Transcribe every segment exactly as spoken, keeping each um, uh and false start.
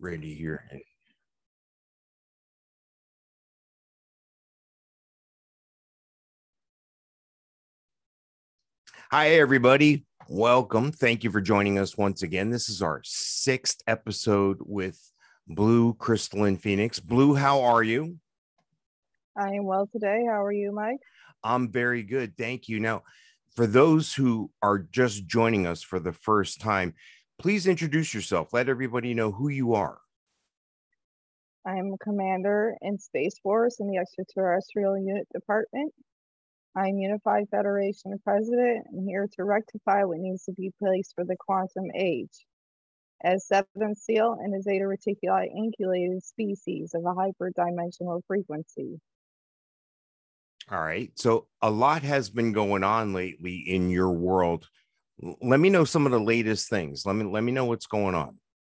ready here. Hi, everybody. Welcome. Thank you for joining us once again. This is our sixth episode with Blue, Crystal, Phoenix. Blue, how are you? I am well today. How are you, Mike? I'm very good. Thank you. Now, for those who are just joining us for the first time, please introduce yourself. Let everybody know who you are. I am a commander in Space Force in the Extraterrestrial Unit Department. I'm Unified Federation President and here to rectify what needs to be placed for the quantum age. As seventh seal in a Zeta Reticuli inculated species of a hyperdimensional frequency. All right. So a lot has been going on lately in your world. Let me know some of the latest things. Let me let me know what's going on.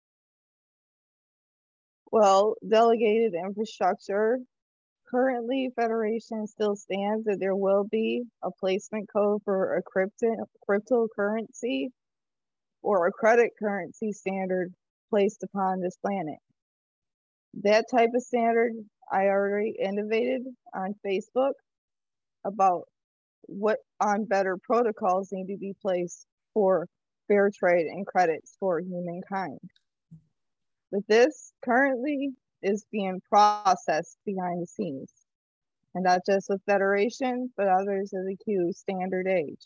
Well, delegated infrastructure. Currently, Federation still stands that there will be a placement code for a crypto cryptocurrency or a credit currency standard placed upon this planet. That type of standard, I already innovated on Facebook about what on better protocols need to be placed for fair trade and credits for humankind. But this currently is being processed behind the scenes, and not just with Federation, but others of the Q standard age.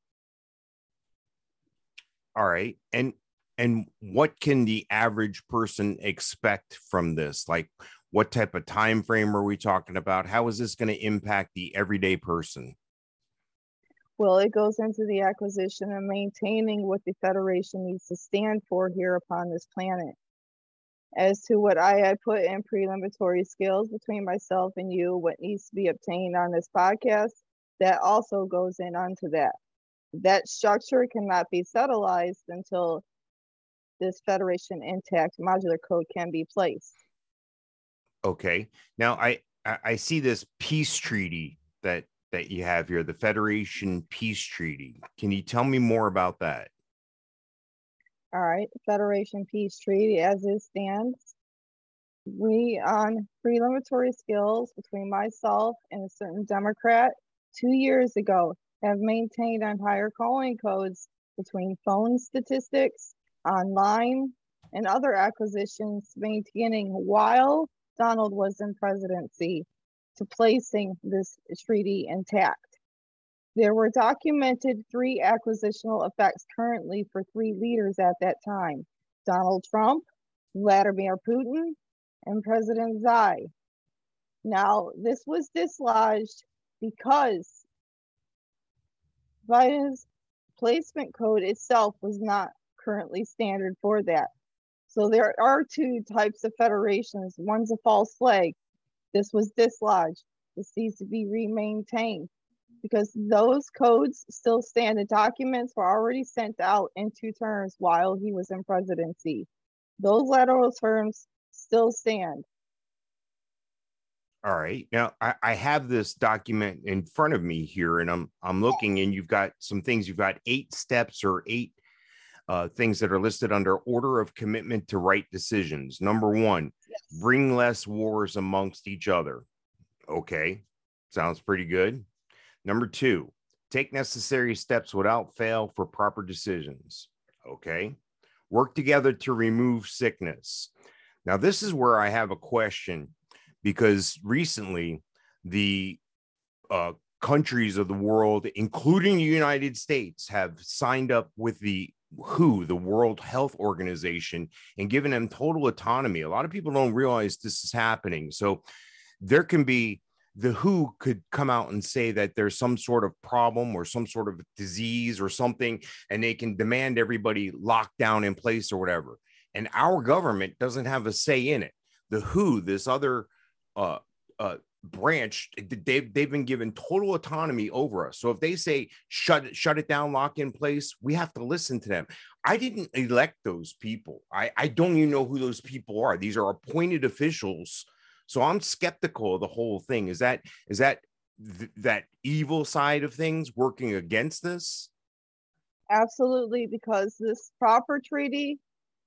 All right. And and what can the average person expect from this? Like, what type of time frame are we talking about? How is this going to impact the everyday person? Well, it goes into the acquisition and maintaining what the Federation needs to stand for here upon this planet. As to what I had put in preliminary skills between myself and you, what needs to be obtained on this podcast, that also goes in onto that. That structure cannot be settled until this Federation intact modular code can be placed. Okay. Now I I see this peace treaty that that you have here, the Federation Peace Treaty. Can you tell me more about that? All right, Federation Peace Treaty as it stands. We on preliminary skills between myself and a certain Democrat two years ago have maintained on higher calling codes between phone statistics, online, and other acquisitions, maintaining while Donald was in presidency to placing this treaty intact. There were documented three acquisitional effects currently for three leaders at that time: Donald Trump, Vladimir Putin, and President Xi. Now, this was dislodged because Biden's placement code itself was not currently standard for that. So there are two types of federations. One's a false flag. This was dislodged. This needs to be re-maintained because those codes still stand. The documents were already sent out in two terms while he was in presidency. Those lateral terms still stand. All right. Now I, I have this document in front of me here, and I'm I'm looking, and you've got some things. You've got eight steps or eight uh, things that are listed under order of commitment to right decisions. Number one, yes. Bring less wars amongst each other. Okay, sounds pretty good. Number two, take necessary steps without fail for proper decisions. Okay, work together to remove sickness. Now, this is where I have a question, because recently the uh, countries of the world, including the United States, have signed up with the W H O, the World Health Organization, and given them total autonomy. A lot of people don't realize this is happening. So there can be, the W H O could come out and say that there's some sort of problem or some sort of disease or something, and they can demand everybody locked down in place or whatever. And our government doesn't have a say in it. The W H O, this other uh, uh, branch, they've, they've been given total autonomy over us. So if they say, shut it, shut it down, lock in place, we have to listen to them. I didn't elect those people. I, I don't even know who those people are. These are appointed officials. So I'm skeptical of the whole thing. Is that, is that th- that evil side of things working against this? Absolutely, because this proper treaty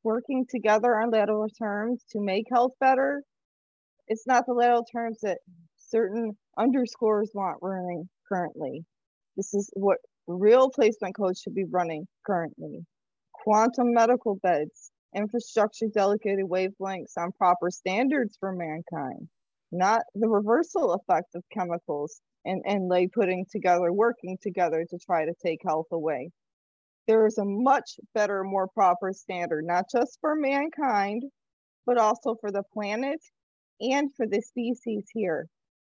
working together on lateral terms to make health better. It's not the lateral terms that certain underscores want running currently. This is what real placement codes should be running currently. Quantum medical beds, infrastructure delegated wavelengths on proper standards for mankind, not the reversal effect of chemicals and, and lay putting together, working together to try to take health away. There is a much better, more proper standard, not just for mankind, but also for the planet and for the species here.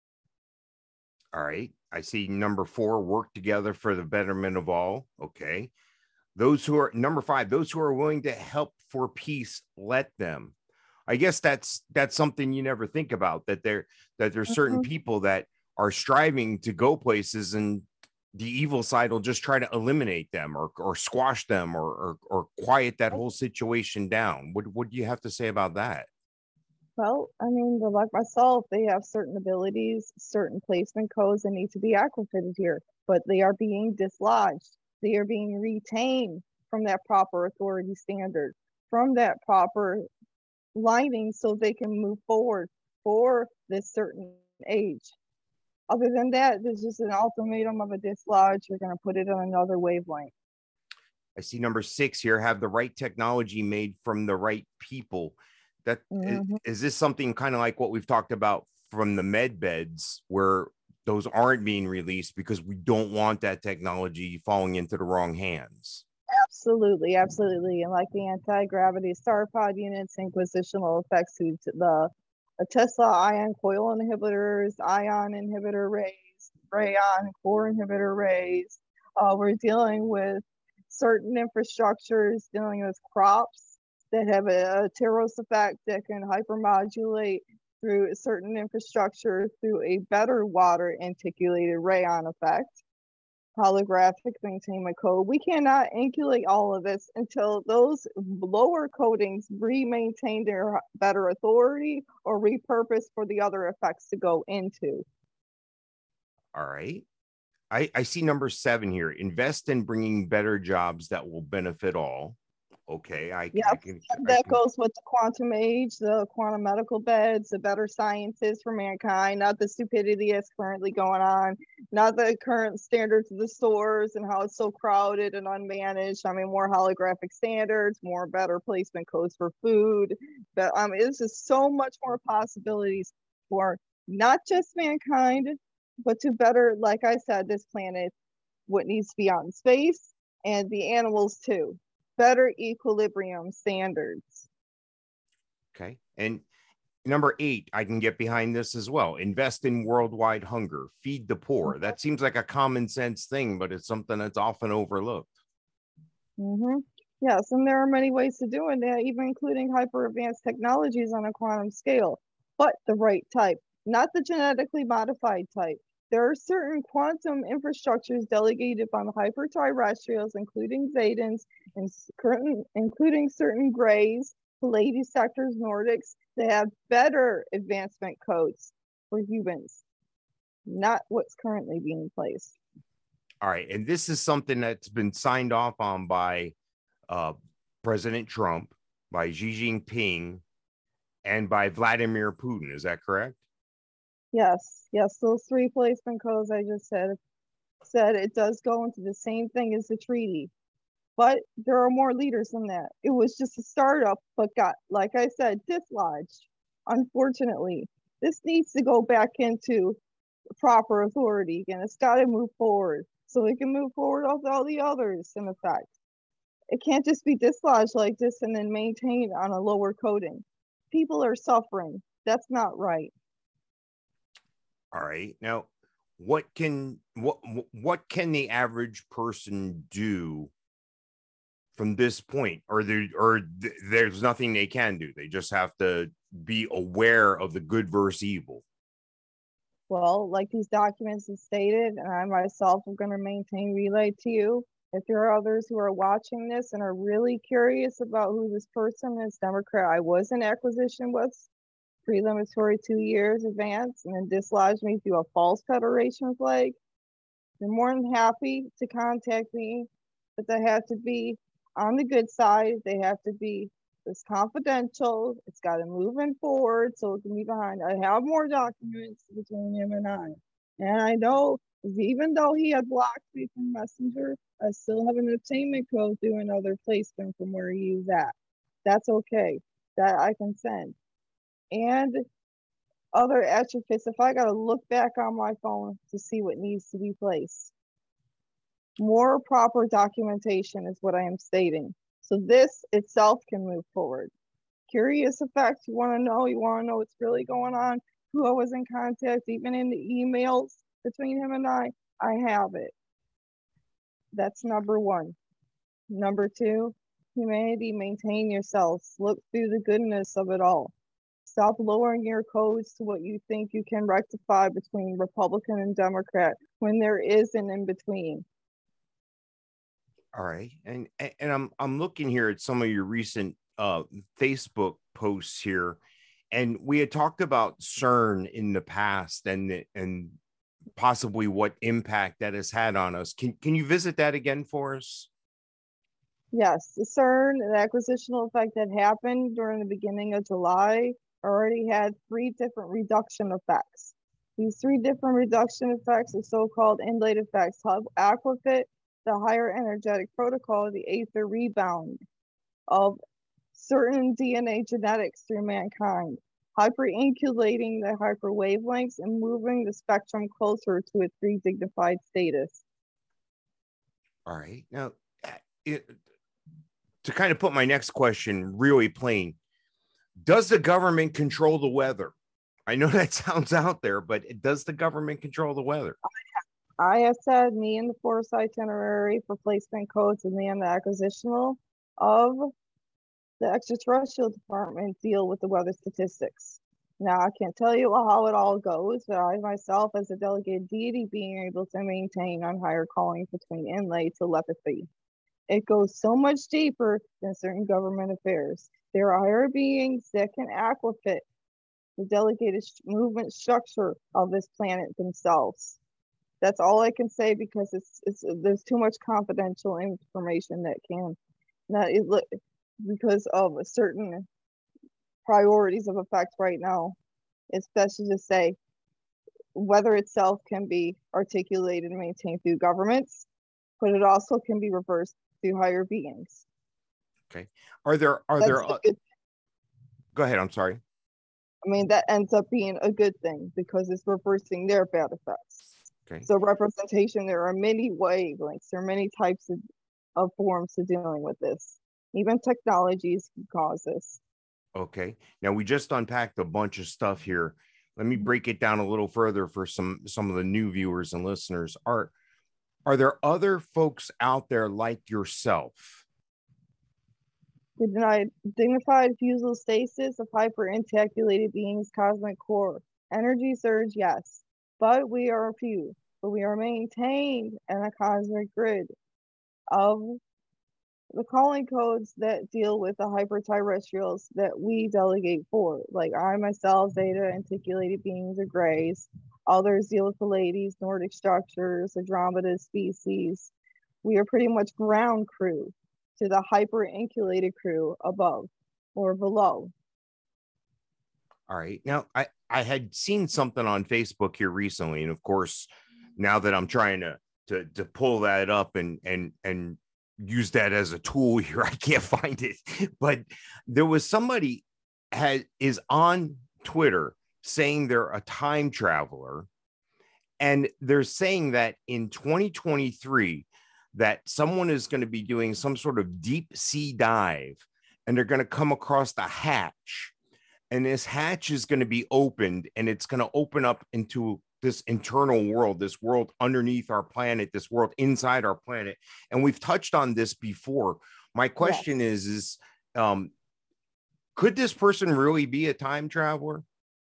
All right. I see number four, work together for the betterment of all. Okay. Those who are number five, those who are willing to help for peace, let them. I guess that's that's something you never think about, that there that there's certain Mm-hmm. people that are striving to go places and the evil side will just try to eliminate them or or squash them or or, or quiet that whole situation down. What what do you have to say about that? Well, I mean, they're like myself, they have certain abilities, certain placement codes that need to be activated here, but they are being dislodged. They are being retained from that proper authority standard, from that proper lining so they can move forward for this certain age. Other than that, there's just an ultimatum of a dislodge. You're going to put it on another wavelength. I see number six here, have the right technology made from the right people. That Mm-hmm. is, is this something kind of like what we've talked about from the med beds, where those aren't being released because we don't want that technology falling into the wrong hands? Absolutely, absolutely. And like the anti-gravity star pod units and positional effects to the, the Tesla ion coil inhibitors, ion inhibitor rays, rayon core inhibitor rays. Uh, we're dealing with certain infrastructures, dealing with crops that have a, a Teros effect that can hypermodulate through a certain infrastructure through a better water inticulated rayon effect. Holographic maintainment code. We cannot inculate all of this until those lower codings re-maintain their better authority or repurpose for the other effects to go into. All right. I, I see number seven here. Invest in bringing better jobs that will benefit all. Okay. I, Yes, I can. that I can, goes with the quantum age, the quantum medical beds, the better sciences for mankind, not the stupidity that's currently going on, not the current standards of the stores and how it's so crowded and unmanaged. I mean, more holographic standards, more better placement codes for food. But I mean, it's just so much more possibilities for not just mankind, but to better, like I said, this planet, what needs to be out in space, and the animals too. Better equilibrium standards. okay. And number eight, I can get behind this as well. Invest in worldwide hunger, feed the poor. That seems like a common sense thing, but it's something that's often overlooked. Mm-hmm. Yes, and there are many ways to do it, even including hyper advanced technologies on a quantum scale, but the right type, not the genetically modified type. There are certain quantum infrastructures delegated by the hyperterrestrials, including Zedans, and certain, including certain Greys, Pleiades sectors, Nordics, that have better advancement codes for humans, not what's currently being placed. All right. And this is something that's been signed off on by uh, President Trump, by Xi Jinping, and by Vladimir Putin. Is that correct? Yes, yes, those three placement codes I just said said it does go into the same thing as the treaty, but there are more leaders than that. It was just a startup, but got, like I said, dislodged. Unfortunately, this needs to go back into proper authority again. It's got to move forward so we can move forward with all the others. In effect, it can't just be dislodged like this and then maintained on a lower coding. People are suffering. That's not right. All right. Now, what can what what can the average person do from this point? Or there or th- there's nothing they can do. They just have to be aware of the good versus evil. Well, like these documents have stated, and I myself am going to maintain relay to you. If there are others who are watching this and are really curious about who this person is, Democrat I was in acquisition with, prelimitory two years advance, and then dislodged me through a false federation flag, you're more than happy to contact me, but they have to be on the good side. They have to be It's confidential. It's got to move in forward so it can be behind. I have more documents between him and I. And I know even though he had blocked me from Messenger, I still have an attainment code through another placement from where he's at. That's okay. That I can send. And other attributes, if I got to look back on my phone to see what needs to be placed. More proper documentation is what I am stating. So this itself can move forward. Curious effects, you want to know, you want to know what's really going on, who I was in contact, even in the emails between him and I, I have it. That's number one. Number two, humanity, maintain yourselves. Look through the goodness of it all. Stop lowering your codes to what you think you can rectify between Republican and Democrat when there is an in-between. All right. And and I'm I'm looking here at some of your recent uh, Facebook posts here. And we had talked about CERN in the past and and possibly what impact that has had on us. Can can you visit that again for us? Yes, the CERN, the acquisitional effect that happened during the beginning of July already had three different reduction effects. These three different reduction effects are so-called inlate effects: aquafit, the higher energetic protocol, the aether rebound of certain D N A genetics through mankind, hyperinculating the hyper wavelengths and moving the spectrum closer to its redignified status. All right. Now, it, to kind of put my next question really plain, does the government control the weather? I know that sounds out there, but does the government control the weather? I have said me and the force itinerary for placement codes and me and the acquisitional of the extraterrestrial department deal with the weather statistics. Now, I can't tell you how it all goes, but I myself, as a delegated deity, being able to maintain on higher calling between inlay telepathy. It goes so much deeper than certain government affairs. There are higher beings that can aquafit the delegated movement structure of this planet themselves. That's all I can say because it's, it's there's too much confidential information that can not it because of a certain priorities of effect right now. It's best to just say weather itself can be articulated and maintained through governments, but it also can be reversed through higher beings. Okay. Are there are That's there? Uh, go ahead. I'm sorry. I mean, that ends up being a good thing because it's reversing their bad effects. Okay. So representation, there are many wavelengths, there are many types of, of forms to dealing with this. Even technologies can cause this. Okay. Now we just unpacked a bunch of stuff here. Let me break it down a little further for some some of the new viewers and listeners. Are are there other folks out there like yourself? The dignified fusel stasis of hyper-intaculated beings, cosmic core. Energy surge, yes. But we are few. But we are maintained in a cosmic grid of the calling codes that deal with the hyper-terrestrials that we delegate for. Like I myself, Zeta, articulated beings are grays. Others deal with the ladies, Nordic structures, Andromeda species. We are pretty much ground crew to the hyper-inculated crew above or below. All right. Now, I, I had seen something on Facebook here recently. And of course, now that I'm trying to to, to pull that up and, and, and use that as a tool here, I can't find it. But there was somebody had is on Twitter saying they're a time traveler. And they're saying that in twenty twenty-three, that someone is going to be doing some sort of deep sea dive and they're going to come across the hatch. And this hatch is going to be opened and it's going to open up into this internal world, this world underneath our planet, this world inside our planet. And we've touched on this before. My question yes. is, is um, could this person really be a time traveler?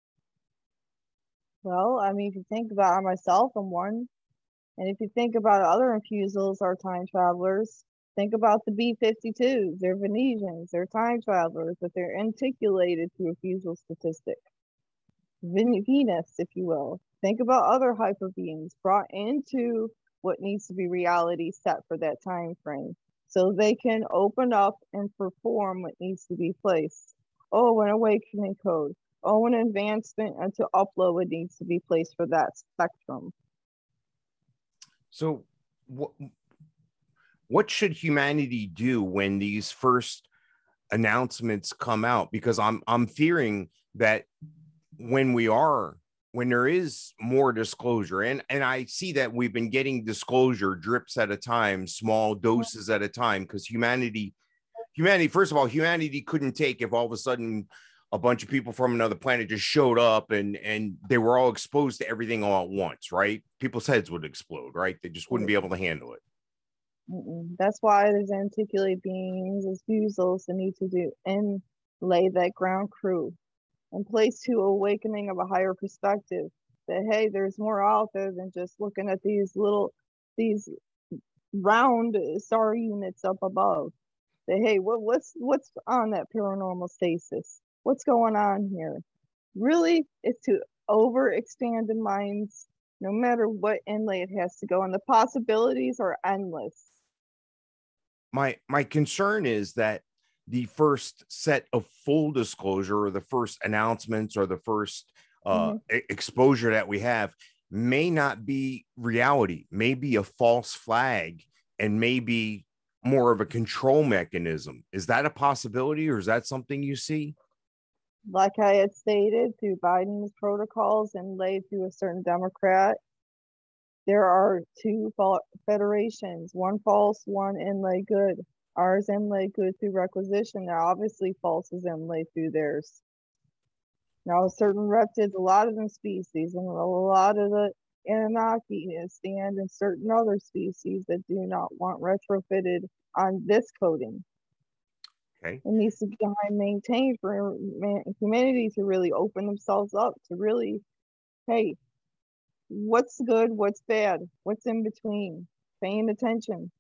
Well, I mean, if you think about myself, I'm one. And if you think about other infusals are time travelers, think about the B fifty-twos. They're Venetians, they're time travelers, but they're inticulated through a fusel statistic. Venus, if you will. Think about other hyper beings brought into what needs to be reality set for that time frame. so they can open up and perform what needs to be placed. Oh, an awakening code. Oh, an advancement and to upload what needs to be placed for that spectrum. So what what should humanity do when these first announcements come out? Because I'm I'm fearing that when we are when there is more disclosure, and and I see that we've been getting disclosure drips at a time, small doses at a time, because humanity humanity first of all, humanity couldn't take if all of a sudden a bunch of people from another planet just showed up and and they were all exposed to everything all at once, right? People's heads would explode, right? They just wouldn't be able to handle it. Mm-mm. That's why there's articulate beings as fusels that need to do and lay that ground crew and place to awakening of a higher perspective that, hey, there's more out there than just looking at these little, these round star units up above. That, hey, what, what's what's on that paranormal stasis? What's going on here? Really, it's to overexpand the minds, no matter what inlay it has to go, and the possibilities are endless. My my concern is that the first set of full disclosure, or the first announcements, or the first uh, mm-hmm. e- exposure that we have may not be reality, may be a false flag, and maybe more of a control mechanism. Is that a possibility, or is that something you see? Like I had stated, through Biden's protocols and laid through a certain Democrat, there are two federations, one false, one inlay good. Ours inlay good through requisition. Now, obviously, false is inlaid through theirs. Now, certain reptids, a lot of them species, and a lot of the Anunnaki stand in certain other species that do not want retrofitted on this coding. Okay. It needs to be maintained for humanity to really open themselves up, to really, hey, what's good, what's bad, what's in between, paying attention.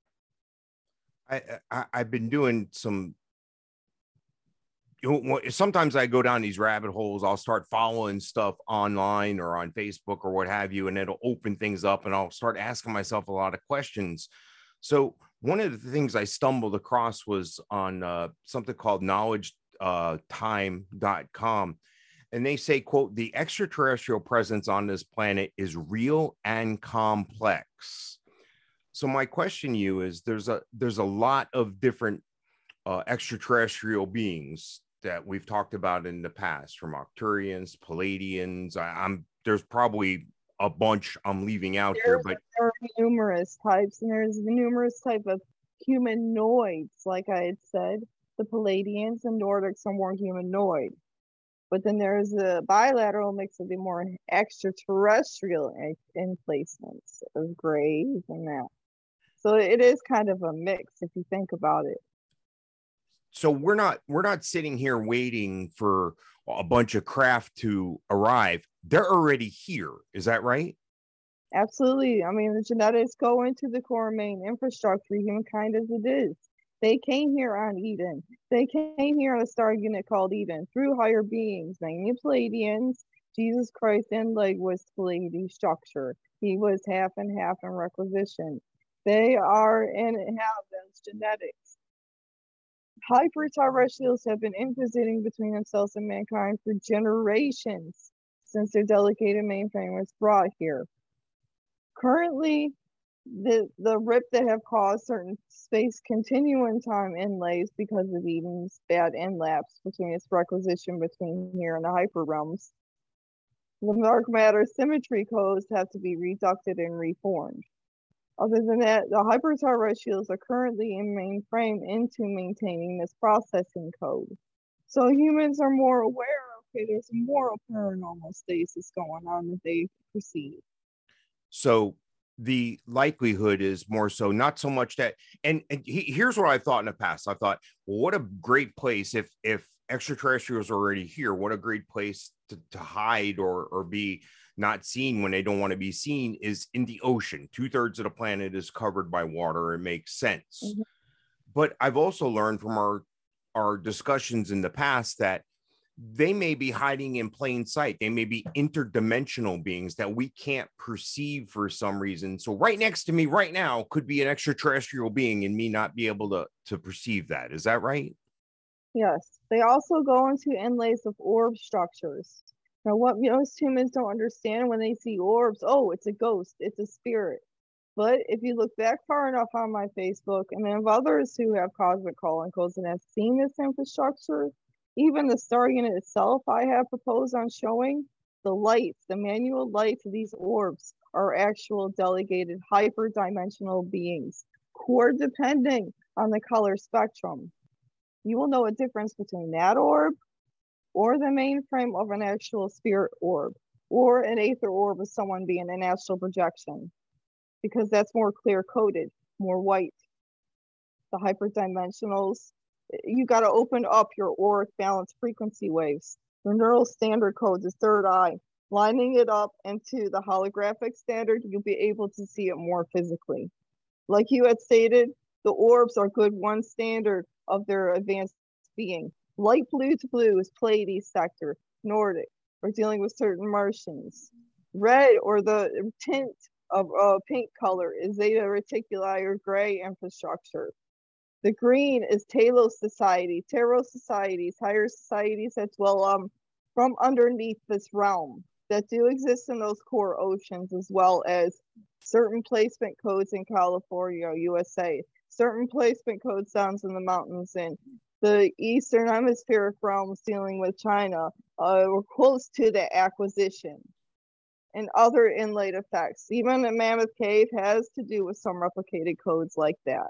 I, I I've been doing some, you know, sometimes I go down these rabbit holes. I'll start following stuff online or on Facebook or what have you, and it'll open things up, and I'll start asking myself a lot of questions. So one of the things I stumbled across was on uh, something called knowledge time dot com. And they say, quote, the extraterrestrial presence on this planet is real and complex. So my question to you is, there's a there's a lot of different uh, extraterrestrial beings that we've talked about in the past, from Arcturians, Palladians. I, I'm there's probably a bunch I'm leaving out there's, here, but there are numerous types, and there's numerous type of humanoids. Like I had said, the Palladians and Nordics are more humanoid. But then there's a bilateral mix of the more extraterrestrial emplacements of grays and that. So it is kind of a mix if you think about it. So we're not we're not sitting here waiting for a bunch of craft to arrive. They're already here. Is that right? Absolutely. I mean, the genetics go into the core main infrastructure, humankind as it is. They came here on Eden. They came here on a star unit called Eden through higher beings, mainly Palladians. Jesus Christ in leg was Palladian structure. He was half and half in requisition. They are and have those genetics. Hyper-terrestrials have been inpositing between themselves and mankind for generations since their delegated mainframe was brought here. Currently, the the rip that have caused certain space continuum time inlays because of Eden's bad inlapse between its requisition between here and the hyper realms. The dark matter symmetry codes have to be reducted and reformed. Other than that, the hyper-terrestrials are currently in mainframe into maintaining this processing code. So humans are more aware, okay, there's more paranormal stasis going on that they perceive. So the likelihood is more so not so much that, and, and he, here's what I thought in the past. I thought, well, what a great place if if extraterrestrials are already here. What a great place to, to hide or or be not seen when they don't want to be seen is in the ocean. Two thirds of the planet is covered by water. It makes sense. Mm-hmm. But I've also learned from our our discussions in the past that they may be hiding in plain sight. They may be interdimensional beings that we can't perceive for some reason. So right next to me right now could be an extraterrestrial being and me not be able to, to perceive that. Is that right? Yes. They also go into inlays of orb structures. Now, what most humans don't understand when they see orbs, oh, it's a ghost, it's a spirit. But if you look back far enough on my Facebook, and then of others who have cosmic calling codes and have seen this infrastructure, even the star unit itself I have proposed on showing, the lights, the manual lights of these orbs are actual delegated hyperdimensional beings, core depending on the color spectrum. You will know a difference between that orb or the mainframe of an actual spirit orb, or an aether orb of someone being an astral projection, because that's more clear coded, more white. The hyperdimensionals, you got to open up your auric balance frequency waves. The neural standard codes is third eye. Lining it up into the holographic standard, you'll be able to see it more physically. Like you had stated, the orbs are good one standard of their advanced being. Light blue to blue is Pleiades sector, Nordic. We're dealing with certain Martians. Red, or the tint of uh, pink color, is Zeta Reticuli or gray infrastructure. The green is Talos Society, Tarot societies, higher societies that dwell um, from underneath this realm, that do exist in those core oceans, as well as certain placement codes in California, U S A, certain placement codes down in the mountains in the Eastern Hemispheric realms dealing with China. Uh, we're close to the acquisition and other inlaid effects. Even the Mammoth Cave has to do with some replicated codes like that.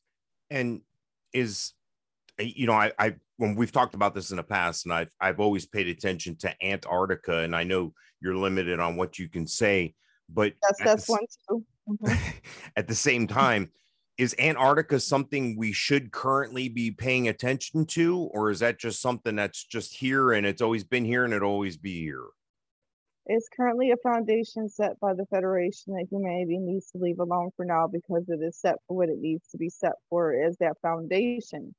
And is, you know, I, I when we've talked about this in the past, and I've I've always paid attention to Antarctica, and I know you're limited on what you can say, but yes, that's the, one too. Mm-hmm. At the same time, is Antarctica something we should currently be paying attention to, or is that just something that's just here and it's always been here and it'll always be here? It's currently a foundation set by the Federation that humanity needs to leave alone for now, because it is set for what it needs to be set for, as that foundation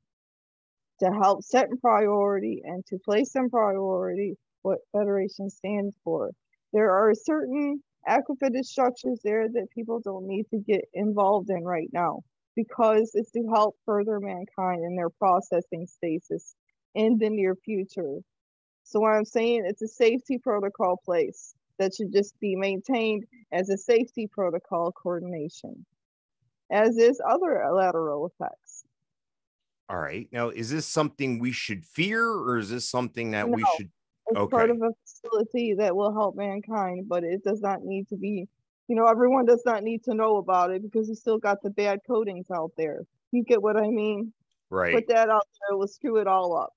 to help set in priority and to place in priority what Federation stands for. There are certain aquafitted structures there that people don't need to get involved in right now, because it's to help further mankind in their processing stasis in the near future. So what I'm saying, it's a safety protocol place that should just be maintained as a safety protocol coordination, as is other lateral effects. All right. Now, is this something we should fear, or is this something that no, we should? It's okay. Part of a facility that will help mankind, but it does not need to be, you know, everyone does not need to know about it, because you still got the bad coatings out there. You get what I mean? Right. Put that out there, will screw it all up.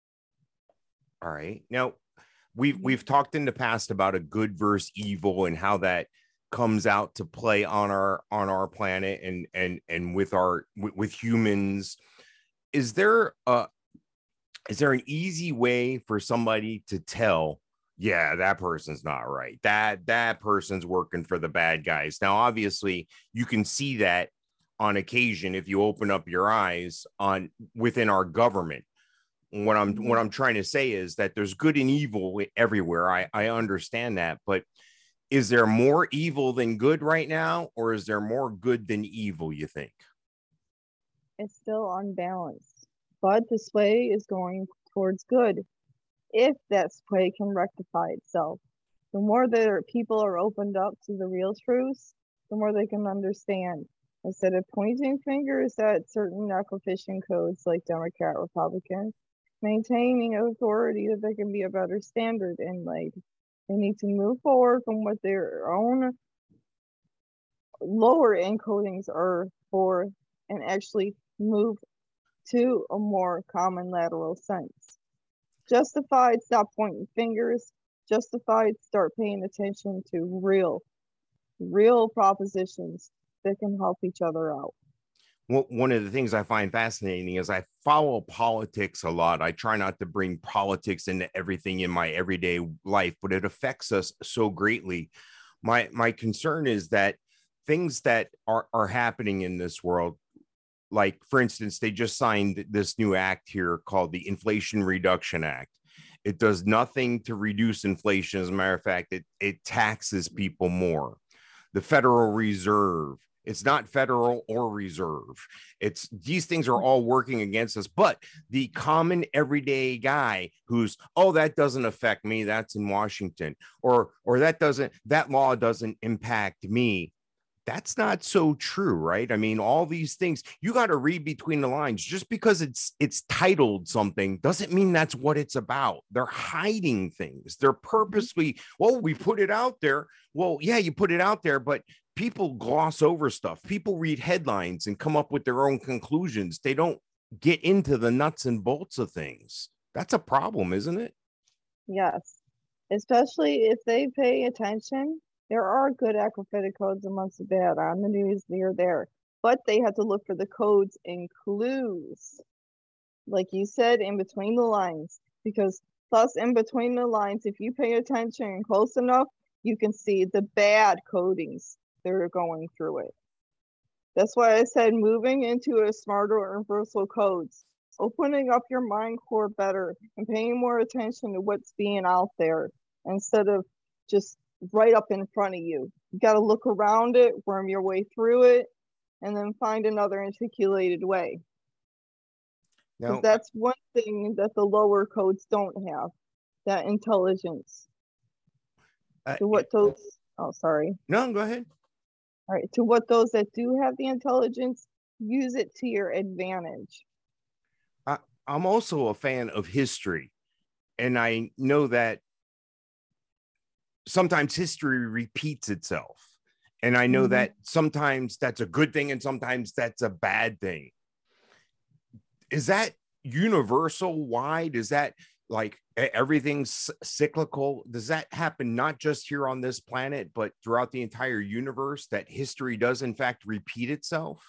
All right. Now, we've we've talked in the past about a good versus evil and how that comes out to play on our on our planet and and and with our with, with humans. Is there a is there an easy way for somebody to tell, yeah, that person's not right, that that person's working for the bad guys? Now, obviously, you can see that on occasion if you open up your eyes on within our government. What I'm what I'm trying to say is that there's good and evil everywhere. I, I understand that, but is there more evil than good right now, or is there more good than evil, you think? It's still unbalanced, but the sway is going towards good, if that sway can rectify itself. The more that people are opened up to the real truths, the more they can understand. Instead of pointing fingers at certain acquisition codes like Democrat, Republican, maintaining authority that they can be a better standard inlaid. They need to move forward from what their own lower encodings are for, and actually move to a more common lateral sense. Justified, stop pointing fingers. Justified, start paying attention to real, real propositions that can help each other out. Well, one of the things I find fascinating is I follow politics a lot. I try not to bring politics into everything in my everyday life, but it affects us so greatly. My my concern is that things that are, are happening in this world, like, for instance, they just signed this new act here called the Inflation Reduction Act. It does nothing to reduce inflation. As a matter of fact, it, it taxes people more. The Federal Reserve, it's not federal or reserve. It's these things are all working against us. But the common everyday guy who's, oh, that doesn't affect me, that's in Washington, or or that doesn't, that law doesn't impact me. That's not so true, right? I mean, all these things, you got to read between the lines. Just because it's it's titled something doesn't mean that's what it's about. They're hiding things. They're purposely, well, we put it out there. Well, yeah, you put it out there, but people gloss over stuff. People read headlines and come up with their own conclusions. They don't get into the nuts and bolts of things. That's a problem, isn't it? Yes, especially if they pay attention. There are good aquafit codes amongst the bad. On the news, they're there. But they have to look for the codes and clues. Like you said, in between the lines. Because plus, in between the lines, if you pay attention close enough, you can see the bad codings that are going through it. That's why I said moving into a smarter universal codes. Opening up your mind core better and paying more attention to what's being out there instead of just right up in front of you. You got to look around it, worm your way through it, and then find another articulated way. Now, that's one thing that the lower codes don't have, that intelligence. Uh, to what those, oh, sorry. No, go ahead. All right, to what those that do have the intelligence, use it to your advantage. I, I'm also a fan of history, and I know that sometimes history repeats itself. And I know mm-hmm. that sometimes that's a good thing and sometimes that's a bad thing. Is that universal wide? Is that like everything's cyclical? Does that happen not just here on this planet, but throughout the entire universe, that history does in fact repeat itself?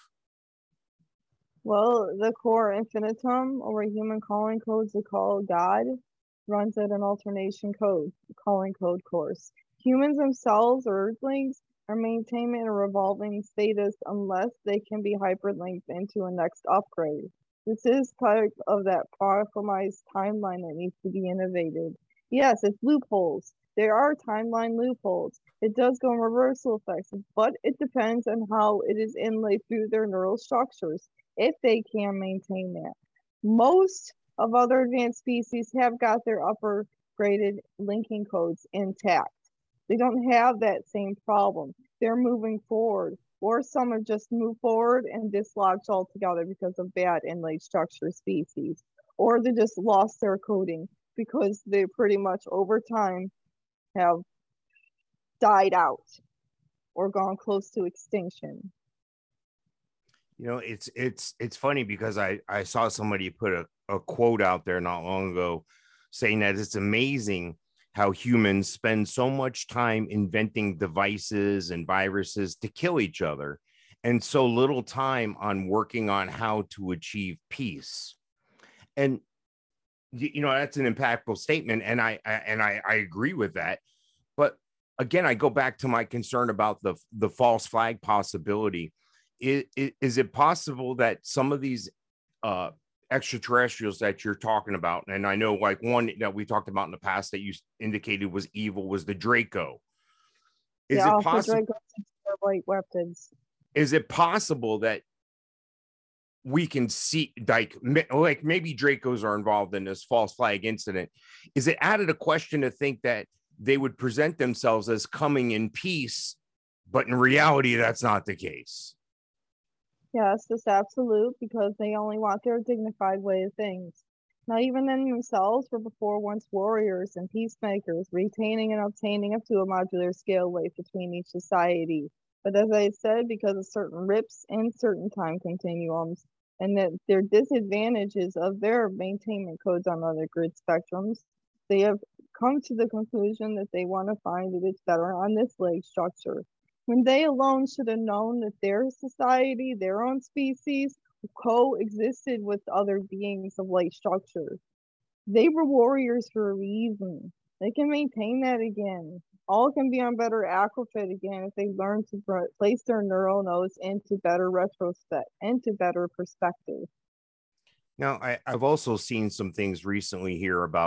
Well, the core infinitum, or human calling codes to call God, runs at an alternation code, calling code course. Humans themselves, or Earthlings, are maintained in a revolving status unless they can be hyperlinked into a next upgrade. This is part of that platformized timeline that needs to be innovated. Yes, it's loopholes. There are timeline loopholes. It does go in reversal effects, but it depends on how it is inlaid through their neural structures, if they can maintain that. Most of other advanced species have got their upper graded linking codes intact. They don't have that same problem. They're moving forward, or some have just moved forward and dislodged altogether because of bad inlaid structure species, or they just lost their coding because they pretty much over time have died out or gone close to extinction. You know, it's it's it's funny because I I saw somebody put a, a quote out there not long ago saying that it's amazing how humans spend so much time inventing devices and viruses to kill each other and so little time on working on how to achieve peace. And you know, that's an impactful statement, and I, I and I, I agree with that. But again, I go back to my concern about the the false flag possibility. Is, is it possible that some of these uh, extraterrestrials that you're talking about, and I know like one that we talked about in the past that you indicated was evil, was the Draco. Is yeah, it possible? White weapons. Is it possible that we can see like like maybe Dracos are involved in this false flag incident? Is it out of the question to think that they would present themselves as coming in peace, but in reality, that's not the case? Yes, it's absolute, because they only want their dignified way of things. Now, even in themselves were before once warriors and peacemakers, retaining and obtaining up to a modular scale weight between each society. But as I said, because of certain rips and certain time continuums, and that their disadvantages of their maintainment codes on other grid spectrums, they have come to the conclusion that they want to find that it's better on this leg structure, when they alone should have known that their society, their own species, coexisted with other beings of light structure. They were warriors for a reason. They can maintain that again. All can be on better aquafit again if they learn to place their neural nodes into better retrospect, into better perspective. Now, I, I've also seen some things recently here about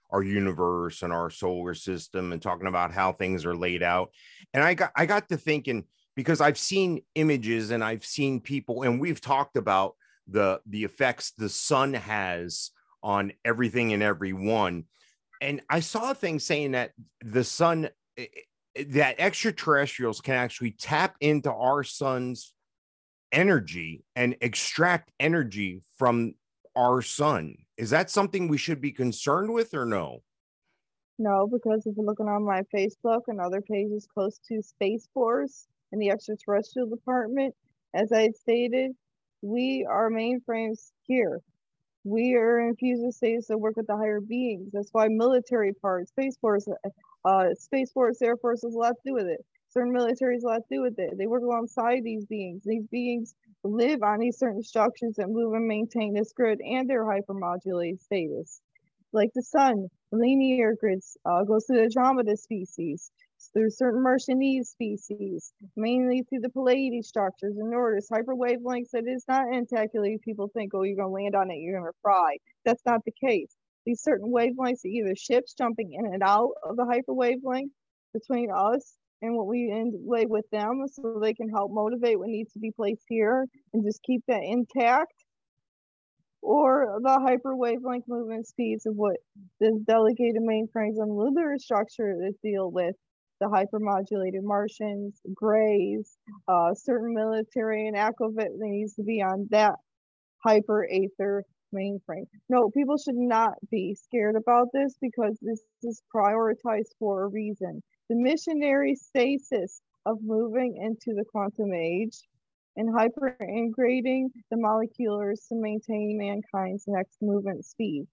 our universe and our solar system and talking about how things are laid out. And I got I got to thinking, because I've seen images and I've seen people, and we've talked about the the effects the sun has on everything and everyone. And I saw a thing saying that the sun, that extraterrestrials can actually tap into our sun's energy and extract energy from our sun. Is that something we should be concerned with, or no? No, because if you're looking on my Facebook and other pages close to Space Force and the extraterrestrial department, as I stated, we are mainframes here. We are in fusion states that work with the higher beings. That's why military parts, Space Force, uh, Space Force, Air Force has a lot to do with it. Certain militaries a lot to do with it. They work alongside these beings. These beings live on these certain structures that move and maintain this grid and their hypermodulated status. Like the sun, linear grids uh, goes through the Andromeda species. There's certain Martianese species, mainly through the Pleiades structures and orders, hyper wavelengths that is not intactly. People think, oh, you're going to land on it, you're going to fry. That's not the case. These certain wavelengths are either ships jumping in and out of the hyper wavelength between us and what we lay with them, so they can help motivate what needs to be placed here and just keep that intact, or the hyper wavelength movement speeds of what this delegated mainframes and lunar structure that deal with the hypermodulated Martians, Greys, uh, certain military and Akkovit that needs to be on that hyper aether mainframe. No, people should not be scared about this, because this is prioritized for a reason. The missionary stasis of moving into the quantum age and hyper integrating the moleculars to maintain mankind's next movement speeds.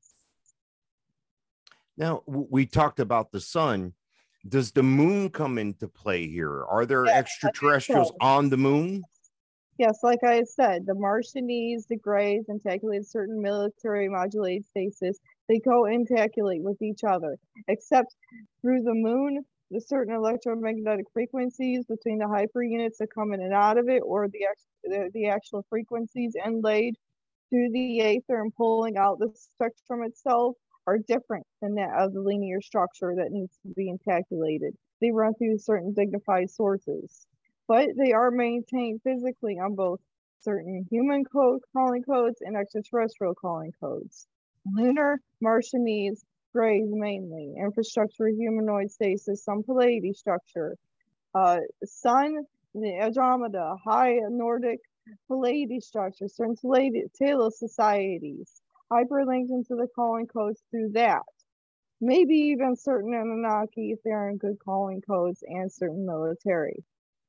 Now, we talked about the sun. Does the moon come into play here? Are there yes, extraterrestrials so. on the moon? Yes, like I said, the Martianese, the Greys, intaculated certain military modulated stasis. They co-intacculate with each other, except through the moon, the certain electromagnetic frequencies between the hyper units that come in and out of it, or the, the, the actual frequencies inlaid through the aether and pulling out the spectrum itself, are different than that of the linear structure that needs to be intaculated. They run through certain dignified sources, but they are maintained physically on both certain human code calling codes and extraterrestrial calling codes. Lunar, Martianese, Greys mainly, infrastructure, humanoid stasis, some Pleiades structure. Uh, Sun, the Andromeda, high Nordic Pleiades structure, certain Talos societies, hyperlinked into the calling codes through that. Maybe even certain Anunnaki if they're in good calling codes, and certain military.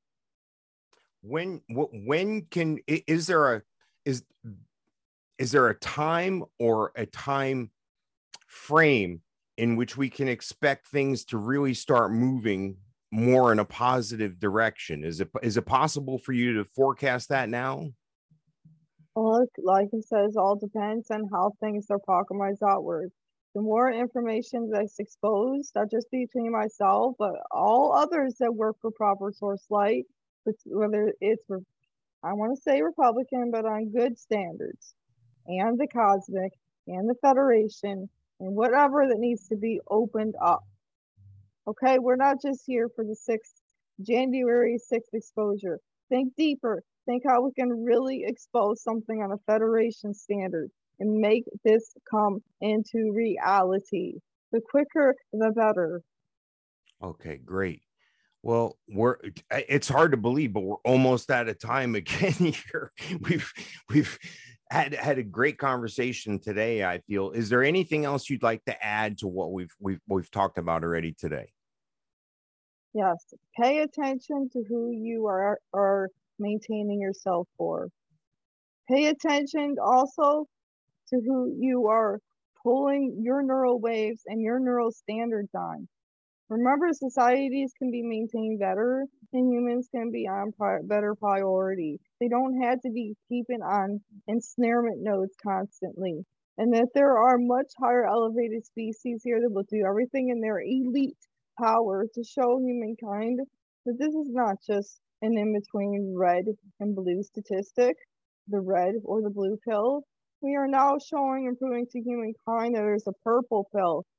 When when can is there a is is there a time or a time frame in which we can expect things to really start moving more in a positive direction? Is it is it possible for you to forecast that now? Well, like I said, it all depends on how things are programmed outward. The more information that's exposed, not just between myself, but all others that work for Proper Source Light, whether it's, I want to say Republican, but on good standards, and the Cosmic, and the Federation, and whatever that needs to be opened up. Okay, we're not just here for the sixth, January sixth exposure. Think deeper. Think how we can really expose something on a Federation standard and make this come into reality. The quicker, the better. Okay, great. Well, we're it's hard to believe, but we're almost out of time again here. We've we've had had a great conversation today, I feel. Is there anything else you'd like to add to what we've we've we've talked about already today? Yes, pay attention to who you are are maintaining yourself for. Pay attention also to who you are pulling your neural waves and your neural standards on. Remember, societies can be maintained better and humans can be on pri better priority. They don't have to be keeping on ensnarement nodes constantly. And that there are much higher elevated species here that will do everything in their elite power to show humankind that this is not just an in-between red and blue statistic, the red or the blue pill. We are now showing and proving to humankind that there's a purple pill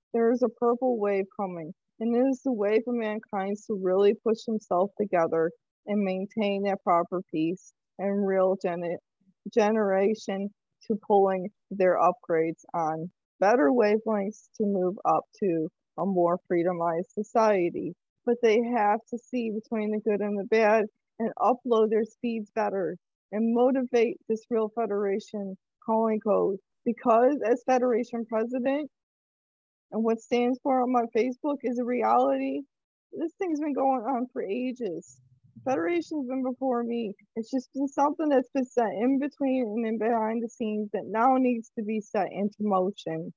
There is a purple wave coming, and it is the wave of mankind to really push himself together and maintain that proper peace and real gen- generation to pulling their upgrades on better wavelengths to move up to a more freedomized society. But they have to see between the good and the bad and upload their speeds better and motivate this real Federation calling code. Because as Federation president, and what stands for on my Facebook is a reality. This thing's been going on for ages. Federation's been before me. It's just been something that's been set in between and in behind the scenes that now needs to be set into motion.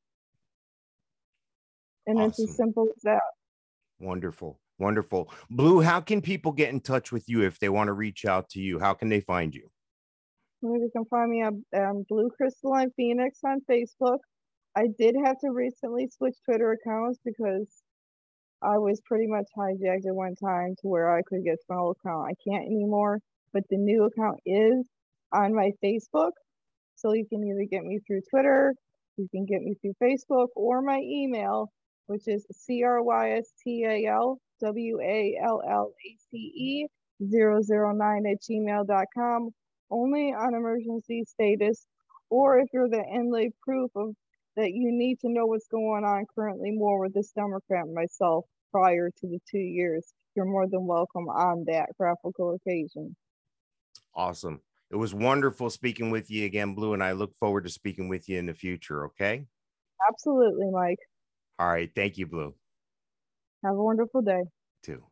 And awesome. It's as simple as that. Wonderful. Wonderful. Blue, how can people get in touch with you if they want to reach out to you? How can they find you? You can find me on um, Blue Crystalline Phoenix on Facebook. I did have to recently switch Twitter accounts because I was pretty much hijacked at one time to where I could get to my old account. I can't anymore, but the new account is on my Facebook. So you can either get me through Twitter, you can get me through Facebook, or my email, which is C R Y S T A L W A L L A C E zero zero nine at gmail dot com, only on emergency status, or if you're the inlay proof of that you need to know what's going on currently more with this Democrat myself prior to the two years. You're more than welcome on that graphical occasion. Awesome. It was wonderful speaking with you again, Blue, and I look forward to speaking with you in the future, okay? Absolutely, Mike. All right. Thank you, Blue. Have a wonderful day. Too.